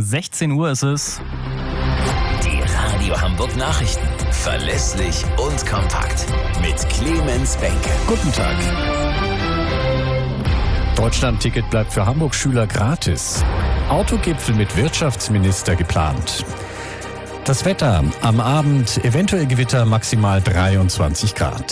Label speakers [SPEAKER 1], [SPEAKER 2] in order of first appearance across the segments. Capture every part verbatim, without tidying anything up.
[SPEAKER 1] sechzehn Uhr ist es.
[SPEAKER 2] Die Radio Hamburg Nachrichten. Verlässlich und kompakt. Mit Clemens Benke.
[SPEAKER 3] Guten Tag. Deutschland-Ticket bleibt für Hamburg-Schüler gratis. Autogipfel mit Wirtschaftsminister geplant. Das Wetter. Am Abend eventuell Gewitter, maximal dreiundzwanzig Grad.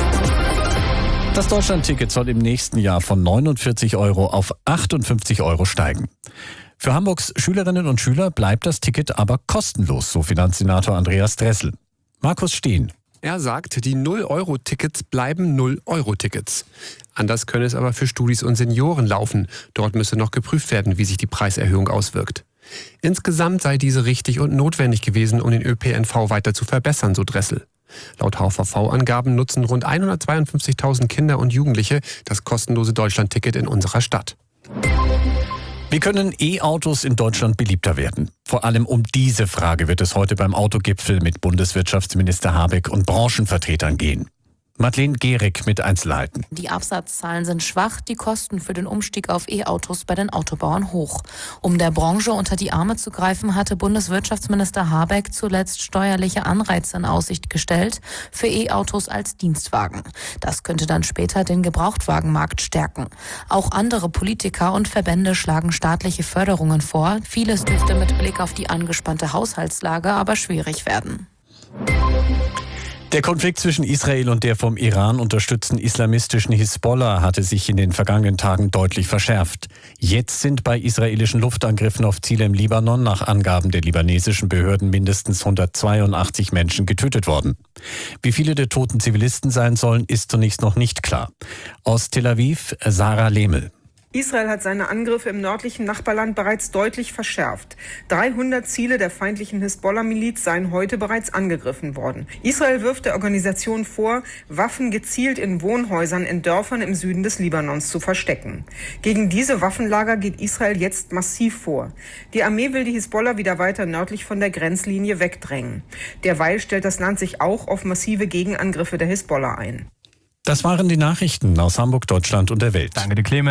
[SPEAKER 3] Das Deutschland-Ticket soll im nächsten Jahr von neunundvierzig Euro auf achtundfünfzig Euro steigen. Für Hamburgs Schülerinnen und Schüler bleibt das Ticket aber kostenlos, so Finanzsenator Andreas Dressel. Markus Steen.
[SPEAKER 4] Er sagt, die null-Euro-Tickets bleiben null-Euro-Tickets. Anders könne es aber für Studis und Senioren laufen. Dort müsse noch geprüft werden, wie sich die Preiserhöhung auswirkt. Insgesamt sei diese richtig und notwendig gewesen, um den Ö P N V weiter zu verbessern, so Dressel. Laut H V V-Angaben nutzen rund hundertzweiundfünfzigtausend Kinder und Jugendliche das kostenlose Deutschland-Ticket in unserer Stadt.
[SPEAKER 3] Wie können E-Autos in Deutschland beliebter werden? Vor allem um diese Frage wird es heute beim Autogipfel mit Bundeswirtschaftsminister Habeck und Branchenvertretern gehen. Madeleine Gehrig mit Einzelheiten.
[SPEAKER 5] Die Absatzzahlen sind schwach, die Kosten für den Umstieg auf E-Autos bei den Autobauern hoch. Um der Branche unter die Arme zu greifen, hatte Bundeswirtschaftsminister Habeck zuletzt steuerliche Anreize in Aussicht gestellt für E-Autos als Dienstwagen. Das könnte dann später den Gebrauchtwagenmarkt stärken. Auch andere Politiker und Verbände schlagen staatliche Förderungen vor. Vieles dürfte mit Blick auf die angespannte Haushaltslage aber schwierig werden.
[SPEAKER 3] Der Konflikt zwischen Israel und der vom Iran unterstützten islamistischen Hisbollah hatte sich in den vergangenen Tagen deutlich verschärft. Jetzt sind bei israelischen Luftangriffen auf Ziele im Libanon nach Angaben der libanesischen Behörden mindestens hundertzweiundachtzig Menschen getötet worden. Wie viele der toten Zivilisten sein sollen, ist zunächst noch nicht klar. Aus Tel Aviv, Sarah Lehmel.
[SPEAKER 6] Israel hat seine Angriffe im nördlichen Nachbarland bereits deutlich verschärft. dreihundert Ziele der feindlichen Hisbollah-Miliz seien heute bereits angegriffen worden. Israel wirft der Organisation vor, Waffen gezielt in Wohnhäusern in Dörfern im Süden des Libanons zu verstecken. Gegen diese Waffenlager geht Israel jetzt massiv vor. Die Armee will die Hisbollah wieder weiter nördlich von der Grenzlinie wegdrängen. Derweil stellt das Land sich auch auf massive Gegenangriffe der Hisbollah ein.
[SPEAKER 3] Das waren die Nachrichten aus Hamburg, Deutschland und der Welt.
[SPEAKER 1] Danke dir, Clemens.